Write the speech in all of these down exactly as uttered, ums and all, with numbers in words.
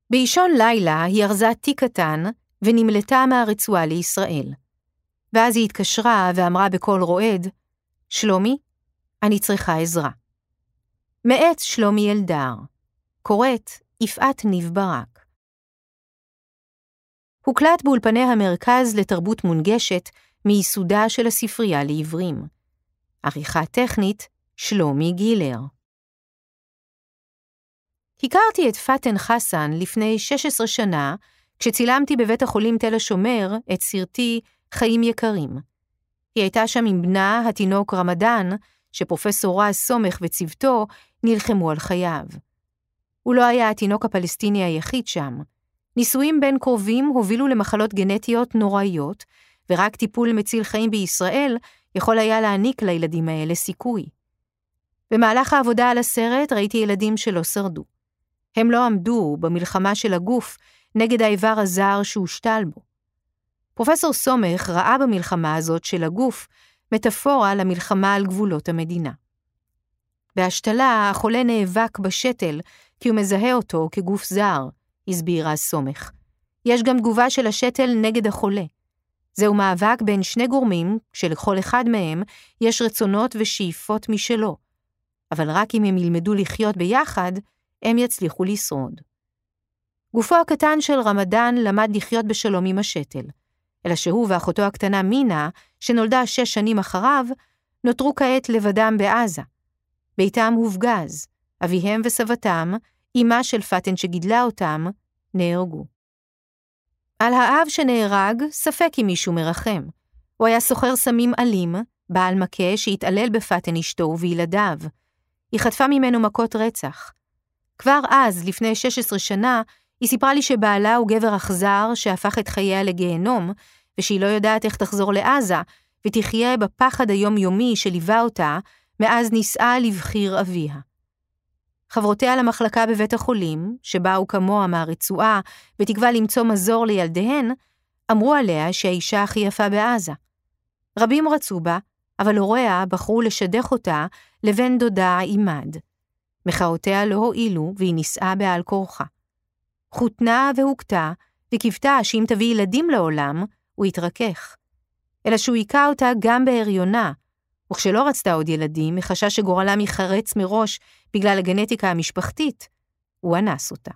באישון לילה היא ארזה תיק קטן ונמלטה מהרצועה לישראל. ואז היא התקשרה ואמרה בקול רועד, שלומי, אני צריכה עזרה. מאת שלומי אלדר, קוראת יפעת ניב ברק. הוקלט באולפני המרכז לתרבות מונגשת מייסודה של הספרייה לעברים. עריכה טכנית, שלומי גילר. הכרתי את פאטן חסן לפני שש עשרה שנה, כשצילמתי בבית החולים תל השומר את סרטי חיים יקרים. היא הייתה שם עם בנה, התינוק רמדאן, שפרופסור רז סומך וצוותו נלחמו על חייו. הוא לא היה התינוק הפלסטיני היחיד שם. ניסויים בין קרובים הובילו למחלות גנטיות נוראיות, ורק טיפול מציל חיים בישראל יכול היה להעניק לילדים האלה סיכוי. במהלך העבודה על הסרט ראיתי ילדים שלא שרדו. הם לא עמדו במלחמה של הגוף נגד האיבר הזר שהושתל בו. פרופסור סומך ראה במלחמה הזאת של הגוף מטאפורה למלחמה על גבולות המדינה. בהשתלה החולה נאבק בשתל כי הוא מזהה אותו כגוף זר, הסביר רז סומך. יש גם תגובה של השתל נגד החולה. זהו מאבק בין שני גורמים, שלכל אחד מהם יש רצונות ושאיפות משלו. אבל רק אם הם ילמדו לחיות ביחד, הם יצליחו לשרוד. גופו הקטן של רמדאן למד לחיות בשלום עם השתל, אלא שהוא ואחותו הקטנה מינה, שנולדה שש שנים אחריו, נותרו כעת לבדם בעזה. ביתם הופגז, אביהם וסבתם, אמא של פאטן שגידלה אותם, נהרגו. על האב שנהרג, ספק אם מישהו מרחם. הוא היה סוחר סמים אלים, בעל מכה שהתעלל בפאטן אשתו ובילדיו. היא חטפה ממנו מכות רצח. כבר אז, לפני שש עשרה שנה, היא סיפרה לי שבעלה הוא גבר אכזר שהפך את חייה לגיהנום, ושהיא לא יודעת איך תחזור לעזה, ותחיה בפחד היומיומי שליווה אותה, מאז נישאה לבחיר אביה. חברותיה למחלקה בבית החולים, שבאו כמוה מהרצועה, בתקווה למצוא מזור לילדיהן, אמרו עליה שהאישה הכי יפה בעזה. רבים רצו בה, אבל הוריה בחרו לשדך אותה לבן דודה עימד. מחאותיה לא הועילו, והיא נישאה בעל כורחה. חותנה והוקתה, וקיוותה שאם תביא ילדים לעולם, הוא יתרכך. אלא שהוא היכה אותה גם בהריונה, וכשלא רצתה עוד ילדים, מחשש שגורלם יחרץ מראש בגלל הגנטיקה המשפחתית, הוא אנס אותה.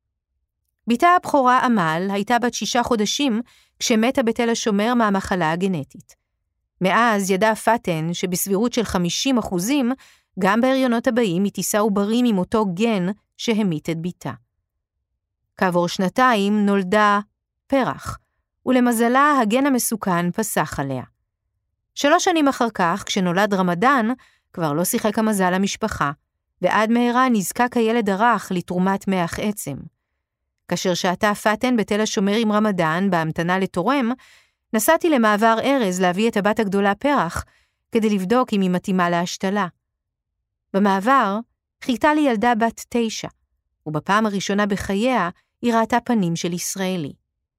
ביתה הבכורה אמל הייתה בת שישה חודשים, כשמתה בתל השומר מהמחלה הגנטית. מאז ידע פאטן שבסבירות של חמישים אחוזים, גם בהריונות הבאים היא תישא עוברים עם אותו גן שהמית את ביתה. כעבור שנתיים נולדה פרח, ולמזלה הגן המסוכן פסח עליה. שלוש שנים אחר כך, כשנולד רמדאן, כבר לא שיחק המזל המשפחה, ועד מהרה נזקק הילד הרך לתרומת מח עצם. כאשר שעתה פאטן בתל השומר עם רמדאן בהמתנה לתורם, נסעתי למעבר ארז להביא את הבת הגדולה פרח, כדי לבדוק אם היא מתאימה להשתלה. במעבר חיכתה לי ילדה בת תשע, ובפעם הראשונה בחייה היא ראתה פנים של ישראלי.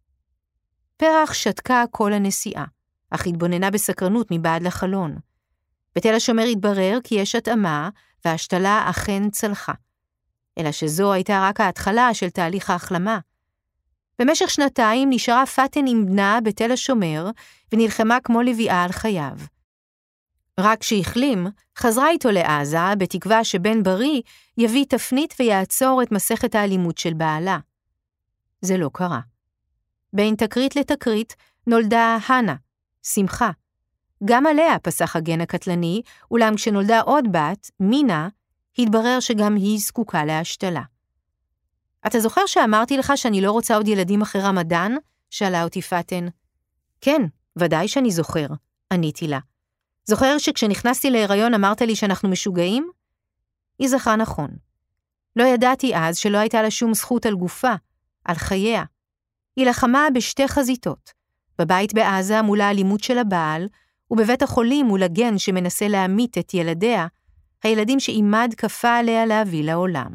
פרח שתקה כל הנסיעה, אך התבוננה בסקרנות מבעד לחלון. בתל השומר התברר כי יש התאמה, וההשתלה אכן צלחה. אלא שזו הייתה רק ההתחלה של תהליך ההחלמה. במשך שנתיים נשארה פאטן עם בנה בתל השומר, ונלחמה כמו לביאה על חייו. רק כשהחלים, חזרה איתו לעזה, בתקווה שבן בריא יביא תפנית ויעצור את מסכת האלימות של בעלה. זה לא קרה. בין תקרית לתקרית נולדה הנה, שמחה. גם עליה פסח הגן הקטלני, אולם כשנולדה עוד בת, מינה, התברר שגם היא זקוקה להשתלה. אתה זוכר שאמרתי לך שאני לא רוצה עוד ילדים אחרי רמדאן? שאלה אותי פאטן. כן, ודאי שאני זוכר, עניתי לה. זוכר שכשנכנסתי להיריון אמרת לי שאנחנו משוגעים? היא זכרה נכון. לא ידעתי אז שלא הייתה לה שום זכות על גופה, על חייה. היא לחמה בשתי חזיתות, בבית בעזה מול האלימות של הבעל, ובבית החולים מול הגן שמנסה להמית את ילדיה, הילדים שעימד כפה עליה להביא לעולם.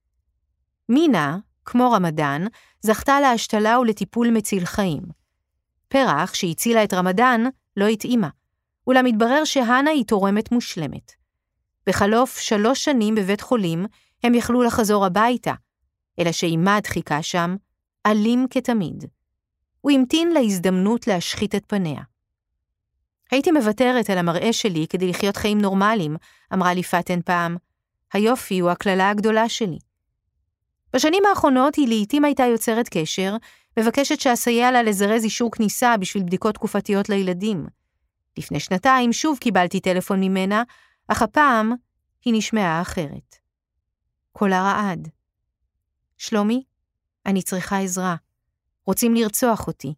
מינה, כמו רמדאן, זכתה להשתלה ולטיפול מציל חיים. פרח, שהצילה את רמדאן, לא התאימה, אולם התברר שהנה היא תורמת מושלמת. בחלוף שלוש שנים בבית חולים, הם יכלו לחזור הביתה, אלא שעימד חיכה שם, אלים כתמיד. הוא המתין להזדמנות להשחית את פניה. הייתי מוותרת על המראה שלי כדי לחיות חיים נורמליים, אמרה לי פאטן פעם. היופי הוא הכללה הגדולה שלי. בשנים האחרונות היא לעתים הייתה יוצרת קשר, מבקשת שאסייע לה לזרז אישור כניסה בשביל בדיקות תקופתיות לילדים. לפני שנתיים שוב קיבלתי טלפון ממנה, אך הפעם היא נשמעה אחרת. קולה רעד. שלומי, אני צריכה עזרה. רוצים לרצוח אותי.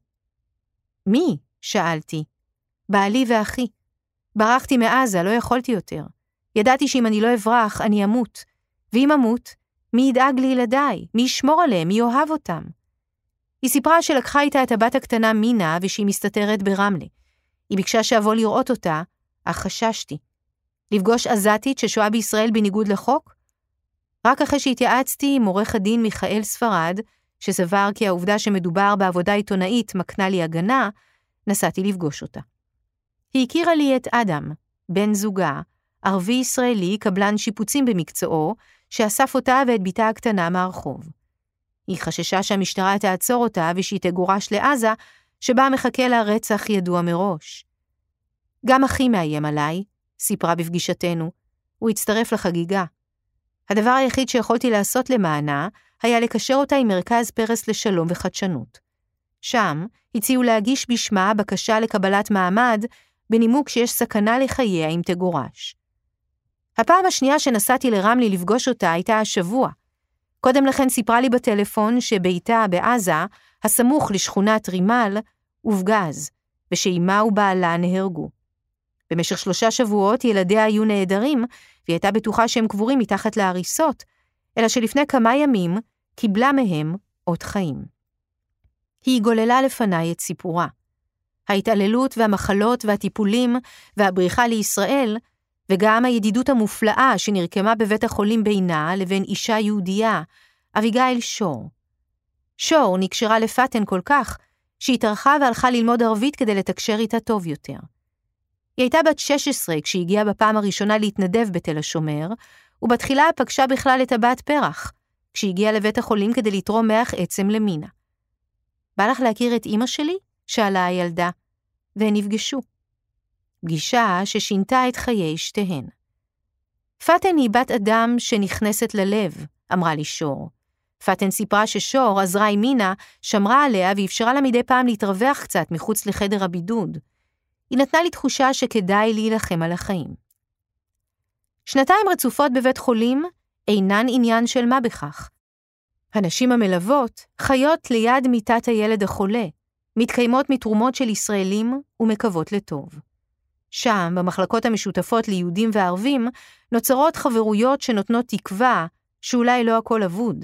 מי? שאלתי. בעלי ואחי. ברחתי מעזה, לא יכולתי יותר. ידעתי שאם אני לא אברח, אני אמות. ואם אמות, מי ידאג לילדיי? מי ישמור עליהם? מי יאהב אותם? היא סיפרה שלקחה איתה את הבת הקטנה מינה ושהיא מסתתרת ברמלה. היא ביקשה שאבוא לראות אותה, אך חששתי. לפגוש עזתית ששוהה בישראל בניגוד לחוק? רק אחרי שהתייעצתי עם עורך הדין מיכאל ספרד, שסבר כי העובדה שמדובר בעבודה עיתונאית מקנה לי הגנה, נסעתי לפגוש אותה. היא הכירה לי את אדם, בן זוגה, ערבי ישראלי, קבלן שיפוצים במקצועו, שאסף אותה ואת ביתה הקטנה מהרחוב. היא חששה שהמשטרה תעצור אותה ושהיא תגורש לעזה, שבה מחכה לה רצח ידוע מראש. גם אחי מאיים עליי, סיפרה בפגישתנו, הוא הצטרף לחגיגה. הדבר היחיד שיכולתי לעשות למענה, היה לקשר אותה עם מרכז פרס לשלום וחדשנות. שם הציעו להגיש בשמה בקשה לקבלת מעמד, בנימוק שיש סכנה לחייה אם תגורש. הפעם השנייה שנסעתי לרמלי לפגוש אותה הייתה השבוע. קודם לכן סיפרה לי בטלפון שביתה בעזה, הסמוך לשכונת רימל, הופגז, ושאימה ובעלה נהרגו. במשך שלושה שבועות ילדיה היו נהדרים, והיא הייתה בטוחה שהם קבורים מתחת להריסות, אלא שלפני כמה ימים קיבלה מהם עוד חיים. היא גוללה לפניי את סיפורה. ההתעללות והמחלות והטיפולים והבריחה לישראל, וגם הידידות המופלאה שנרקמה בבית החולים בינה לבין אישה יהודייה, אביגיל שור. שור נקשרה לפאטן כל כך, שהיא טרחה והלכה ללמוד ערבית כדי לתקשר איתה טוב יותר. היא הייתה בת שש עשרה כשהיא הגיעה בפעם הראשונה להתנדב בתל השומר, ובתחילה פגשה בכלל את הבת פרח, כשהיא הגיעה לבית החולים כדי לתרום מח עצם למינה. בא לך להכיר את אמא שלי? שאלה הילדה, והן נפגשו. פגישה ששינתה את חיי שתיהן. פאטן היא בת אדם שנכנסת ללב, אמרה לי שור. פאטן סיפרה ששור עזרה עם מינה, שמרה עליה ואפשרה לה מדי פעם להתרווח קצת מחוץ לחדר הבידוד. היא נתנה לי תחושה שכדאי להילחם על החיים. שנתיים רצופות בבית חולים אינן עניין של מה בכך. הנשים המלוות חיות ליד מיטת הילד החולה, מתקיימות מתרומות של ישראלים ומקוות לטוב. שם, במחלקות המשותפות ליהודים וערבים, נוצרות חברויות שנותנות תקווה שאולי לא הכל אבוד.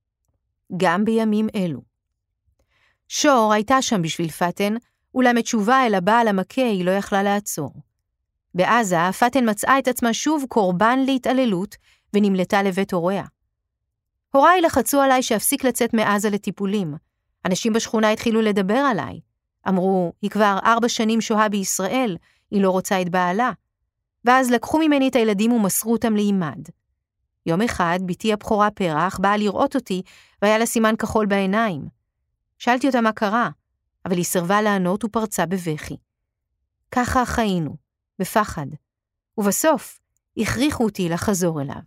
גם בימים אלו. שור הייתה שם בשביל פאטן, אולם את תשובה אל הבעל המכה היא לא יכלה לעצור. בעזה, פאטן מצאה את עצמה שוב קורבן להתעללות ונמלטה לבית הוריה. הוריי לחצו עליי שאפסיק לצאת מעזה לטיפולים. אנשים בשכונה התחילו לדבר עליי. אמרו, היא כבר ארבע שנים שוהה בישראל, היא לא רוצה את בעלה. ואז לקחו ממני את הילדים ומסרו אותם לאימד. יום אחד, ביתי הבכורה פרח באה לראות אותי, והיה לה סימן כחול בעיניים. שאלתי אותה מה קרה, אבל היא סרבה לענות ופרצה בבכי. ככה חיינו, בפחד. ובסוף, הכריחו אותי לחזור אליו.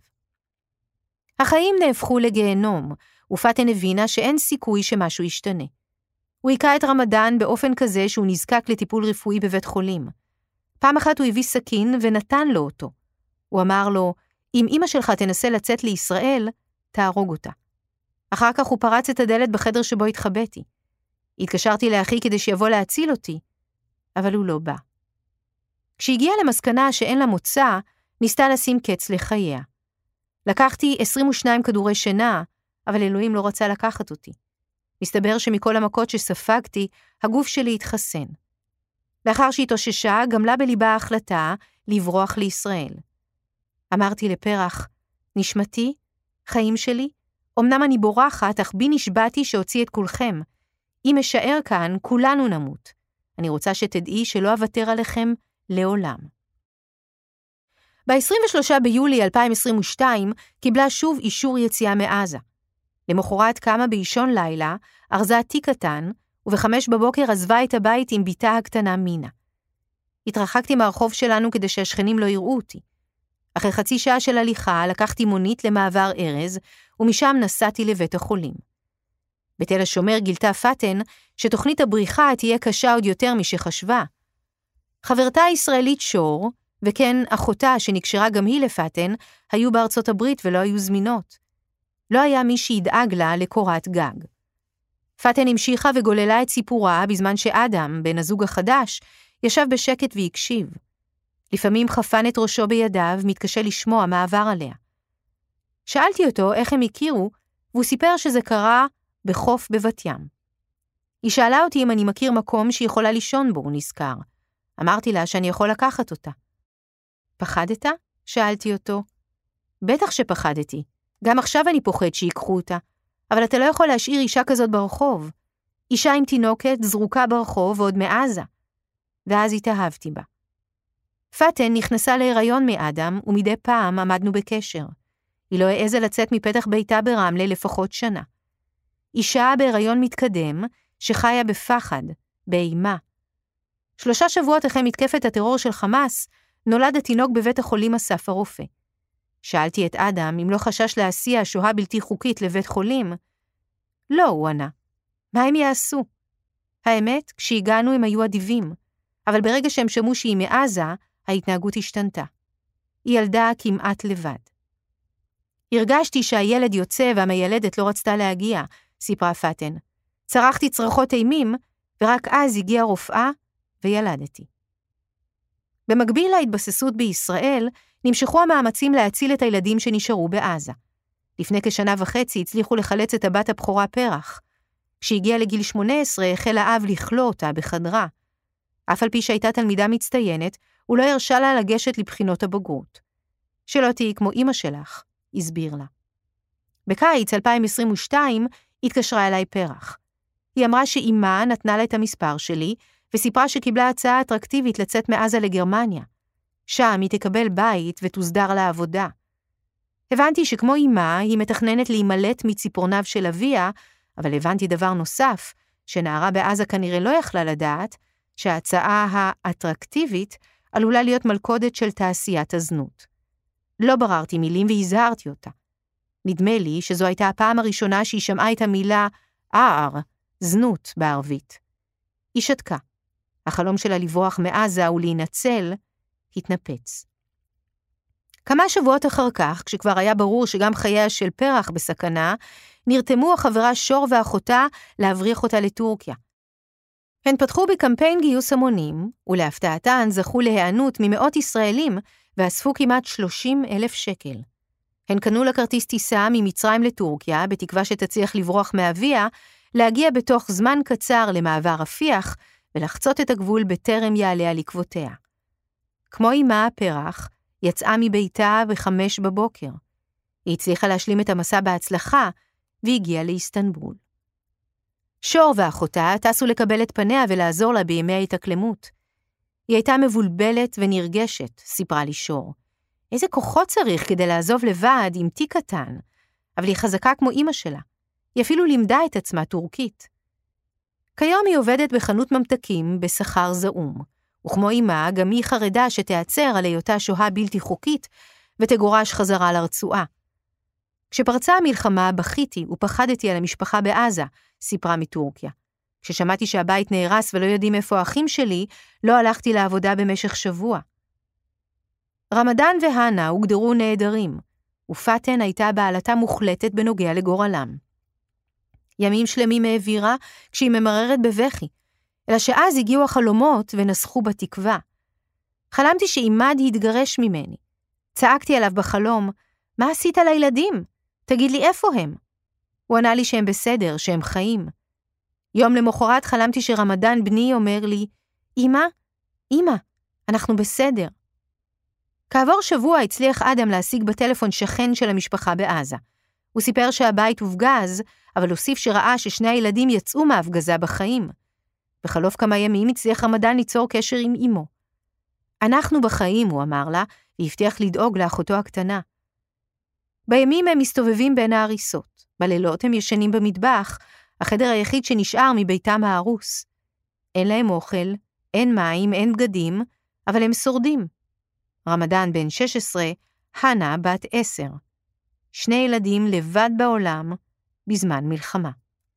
החיים נהפכו לגיהנום, ופאטן הבינה שאין סיכוי שמשהו ישתנה. הוא היקע את רמדאן באופן כזה שהוא נזקק לטיפול רפואי בבית חולים. פעם אחת הוא הביא סכין ונתן לו אותו. הוא אמר לו, אם אמא שלך תנסה לצאת לישראל, תהרוג אותה. אחר כך הוא פרץ את הדלת בחדר שבו התחבאתי. התקשרתי לאחי כדי שיבוא להציל אותי, אבל הוא לא בא. כשהגיעה למסקנה שאין לה מוצא, ניסתה לשים קץ לחייה. לקחתי עשרים ושניים כדורי שינה, אבל אלוהים לא רצה לקחת אותי. מסתבר שמכל המכות שספגתי, הגוף שלי התחסן. לאחר שהתאוששה, גמלה בליבה ההחלטה לברוח לישראל. אמרתי לפרח, נשמתי, חיים שלי, אמנם אני בורחת, אך בי נשבעתי שהוציא את כולכם. אם אשאר כאן, כולנו נמות. אני רוצה שתדעי שלא אוותר עליכם לעולם. ב-עשרים ושלושה ביולי אלפיים עשרים ושתיים קיבלה שוב אישור יציאה מעזה. למחרת קמה באישון לילה, ארזה תיק קטן, ובחמש בבוקר עזבה את הבית עם ביתה הקטנה מינה. התרחקתי מהרחוב שלנו כדי שהשכנים לא יראו אותי. אחרי חצי שעה של הליכה, לקחתי מונית למעבר ארז, ומשם נסעתי לבית החולים. בתל השומר גילתה פאטן שתוכנית הבריחה תהיה קשה עוד יותר משחשבה. חברתה הישראלית שור, וכן אחותה שנקשרה גם היא לפאטן, היו בארצות הברית ולא היו זמינות. לא היה מי שידאג לה לקורת גג. פאטן המשיכה וגוללה את סיפורה בזמן שאדם, בן הזוג החדש, ישב בשקט והקשיב. לפעמים חפן את ראשו בידיו, מתקשה לשמוע מה עבר עליה. שאלתי אותו איך הם הכירו, והוא סיפר שזה קרה בחוף בבת ים. היא שאלה אותי אם אני מכיר מקום שהיא יכולה לישון בו, הוא נזכר. אמרתי לה שאני יכול לקחת אותה. פחדת? שאלתי אותו. בטח שפחדתי. גם עכשיו אני פוחד שיקחו אותה. אבל אתה לא יכול להשאיר אישה כזאת ברחוב. אישה עם תינוקת זרוקה ברחוב ועוד מעזה. ואז התאהבתי בה. פאטן נכנסה להיריון מאדם, ומדי פעם עמדנו בקשר. היא לא העזה לצאת מפתח ביתה ברמלה לפחות שנה. אישה בהיריון מתקדם, שחיה בפחד, באימה. שלושה שבועות אחרי מתקפת הטרור של חמאס, נולד התינוק בבית החולים אסף הרופא. שאלתי את אדם אם לא חשש להסיע שוהה בלתי חוקית לבית חולים. לא, הוא ענה. מה הם יעשו? האמת, כשהגענו הם היו אדיבים, אבל ברגע שהם שמעו שהיא מעזה, ההתנהגות השתנתה. היא ילדה כמעט לבד. הרגשתי שהילד יוצא והמיילדת לא רצתה להגיע, סיפרה פאטן. צרחתי צרחות אימים, ורק אז הגיעה רופאה וילדתי. במקביל להתבססות בישראל, נמשכו המאמצים להציל את הילדים שנשארו בעזה. לפני כשנה וחצי הצליחו לחלץ את הבת הבכורה פרח. כשהגיעה לגיל שמונה עשרה, החל האב לכלוא אותה בחדרה. אף על פי שהייתה תלמידה מצטיינת, הוא לא הרשה לה לגשת לבחינות הבגרות. שלא תהי כמו אמא שלך, הסביר לה. בקיץ אלפיים עשרים ושתיים התקשרה אליי פרח. היא אמרה שאימה נתנה לה את המספר שלי, וסיפרה שקיבלה הצעה אטרקטיבית לצאת מעזה לגרמניה. שם היא תקבל בית ותוסדר לעבודה. הבנתי שכמו אימה, היא מתכננת להימלט מציפורניו של אביה, אבל הבנתי דבר נוסף, שנערה בעזה כנראה לא יכלה לדעת, שההצעה האטרקטיבית עלולה להיות מלכודת של תעשיית הזנות. לא בררתי מילים והזהרתי אותה. נדמה לי שזו הייתה הפעם הראשונה שהיא שמעה את המילה ער, זנות בערבית. היא שתקה. החלום שלה לברוח מעזה ולהינצל, התנפץ. כמה שבועות אחר כך, כשכבר היה ברור שגם חייה של פרח בסכנה, נרתמו החברה שור ואחותה להבריח אותה לטורקיה. הן פתחו בקמפיין גיוס המונים, ולהפתעתן זכו להיענות ממאות ישראלים, ואספו כמעט שלושים אלף שקל. הן קנו לכרטיס טיסה ממצרים לטורקיה, בתקווה שתצליח לברוח מאביה, להגיע בתוך זמן קצר למעבר רפיח, ולחצות את הגבול בטרם יעלה על עקבותיה. כמו אימה הפרח, יצאה מביתה בחמש בבוקר. היא הצליחה להשלים את המסע בהצלחה, והגיעה לאיסטנבול. שור ואחותה טסו לקבל את פניה ולעזור לה בימי ההתאקלמות. היא הייתה מבולבלת ונרגשת, סיפרה לי שור. איזה כוחות צריך כדי לעזוב לבד עם תיק קטן, אבל היא חזקה כמו אמא שלה. היא אפילו לימדה את עצמה טורקית. כיום היא עובדת בחנות ממתקים בשכר זעום, וכמו אמא, גם היא חרדה שתעצר על היותה שוהה בלתי חוקית ותגורש חזרה לרצועה. כשפרצה המלחמה בכיתי ופחדתי על המשפחה בעזה, סיפרה מטורקיה. כששמעתי שהבית נהרס ולא יודעים איפה האחים שלי, לא הלכתי לעבודה במשך שבוע. רמדאן והנה הוגדרו נהדרים, ופאטן הייתה בעלתה מוחלטת בנוגע לגורלם. ימים שלמים העבירה כשהיא ממררת בבכי, אלא שאז הגיעו החלומות ונסחו בתקווה. חלמתי שעימד התגרש ממני. צעקתי עליו בחלום, מה עשית לילדים? תגיד לי איפה הם? הוא ענה לי שהם בסדר, שהם חיים. יום למחרת חלמתי שרמדאן בני אומר לי, אמא, אמא, אנחנו בסדר. כעבור שבוע הצליח אדם להשיג בטלפון שכן של המשפחה בעזה. הוא סיפר שהבית הופגז, אבל הוסיף שראה ששני הילדים יצאו מההפגזה בחיים. בחלוף כמה ימים הצליח רמדאן ליצור קשר עם אמו. אנחנו בחיים, הוא אמר לה, והבטיח לדאוג לאחותו הקטנה. בימים הם מסתובבים בין ההריסות, בלילות הם ישנים במטבח, החדר היחיד שנשאר מביתם ההרוס. אין להם אוכל, אין מים, אין בגדים, אבל הם שורדים. רמדאן בן שש עשרה, חנה בת עשר. שני ילדים לבד בעולם בזמן מלחמה.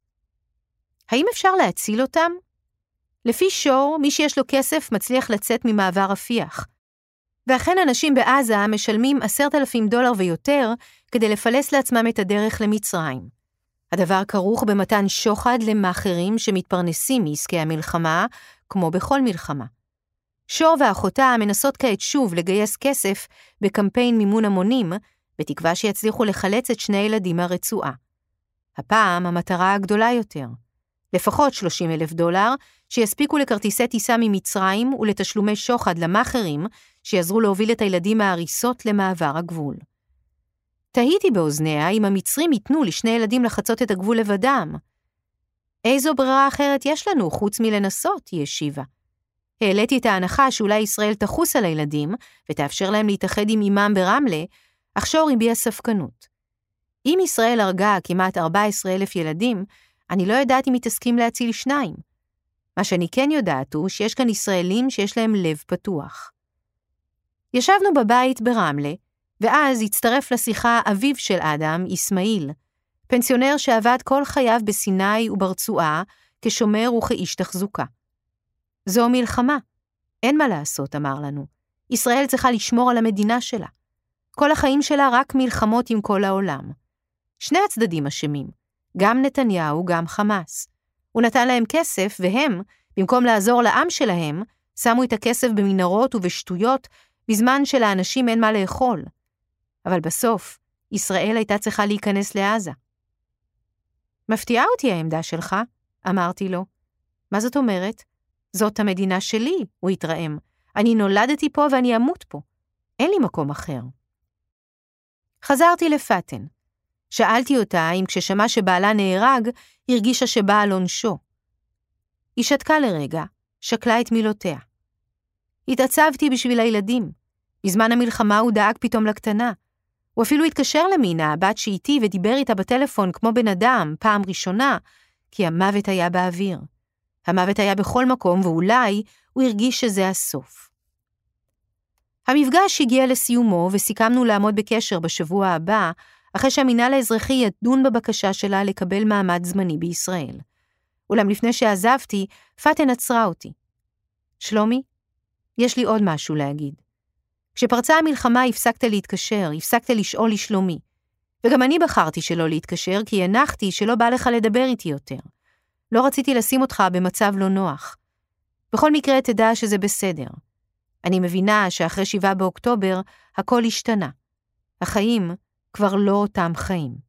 האם אפשר להציל אותם? לפי שור, מי שיש לו כסף מצליח לצאת ממעבר רפיח. ואכן אנשים בעזה משלמים עשרת אלפים דולר ויותר כדי לפלס לעצמם את הדרך למצרים. הדבר כרוך במתן שוחד למאחרים שמתפרנסים מעסקי המלחמה, כמו בכל מלחמה. שור ואחותה מנסות כעת שוב לגייס כסף בקמפיין מימון המונים, בתקווה שיצליחו לחלץ את שני ילדים מהרצועה. הפעם המטרה הגדולה יותר. לפחות שלושים אלף דולר, שיספיקו לכרטיסי טיסה ממצרים ולתשלומי שוחד למאחרים, שיעזרו להוביל את הילדים מההריסות למעבר הגבול. תהיתי באוזניה אם המצרים ייתנו לשני ילדים לחצות את הגבול לבדם. איזו ברירה אחרת יש לנו חוץ מלנסות, היא השיבה. העליתי את ההנחה שאולי ישראל תחוס על הילדים ותאפשר להם להתאחד עם אמם ברמלה, אך שור הביע ספקנות. אם ישראל הרגה כמעט ארבעה עשר אלף ילדים, אני לא יודעת אם היא תסכים להציל שניים. מה שאני כן יודעת הוא שיש כאן ישראלים שיש להם לב פתוח. ישבנו בבית ברמלה, ואז הצטרף לשיחה אביו של אדם, אסמאעיל, פנסיונר שעבד כל חייו בסיני וברצועה, כשומר וכאיש תחזוקה. זו מלחמה. אין מה לעשות, אמר לנו. ישראל צריכה לשמור על המדינה שלה. כל החיים שלה רק מלחמות עם כל העולם. שני הצדדים אשמים, גם נתניהו, גם חמאס. הוא נתן להם כסף, והם, במקום לעזור לעם שלהם, שמו את הכסף במנהרות ובשטויות, בזמן שלאנשים אין מה לאכול. אבל בסוף, ישראל הייתה צריכה להיכנס לעזה. מפתיעה אותי העמדה שלך, אמרתי לו. מה זאת אומרת? זאת המדינה שלי, הוא התרעם. אני נולדתי פה ואני אמות פה. אין לי מקום אחר. חזרתי לפתן. שאלתי אותה אם כששמע שבעלה נהרג, הרגישה שבעל עונשו. היא שתקה לרגע, שקלה את מילותיה. התעצבתי בשביל הילדים. בזמן המלחמה הוא דאג פתאום לקטנה. הוא אפילו התקשר למינה, הבת שאיתי, ודיבר איתה בטלפון כמו בן אדם, פעם ראשונה, כי המוות היה באוויר. המוות היה בכל מקום, ואולי הוא הרגיש שזה הסוף. המפגש הגיע לסיומו, וסיכמנו לעמוד בקשר בשבוע הבא, אחרי שהמינהל האזרחי ידון בבקשה שלה לקבל מעמד זמני בישראל. אולם לפני שעזבתי, פתן עצרה אותי. שלומי, יש לי עוד משהו להגיד. כשפרצה המלחמה הפסקת להתקשר, הפסקת לשאול לשלומי. וגם אני בחרתי שלא להתקשר, כי הנחתי שלא בא לך לדבר איתי יותר. לא רציתי לשים אותך במצב לא נוח. בכל מקרה תדע שזה בסדר. אני מבינה שאחרי שבעה באוקטובר הכל השתנה. החיים כבר לא אותם חיים.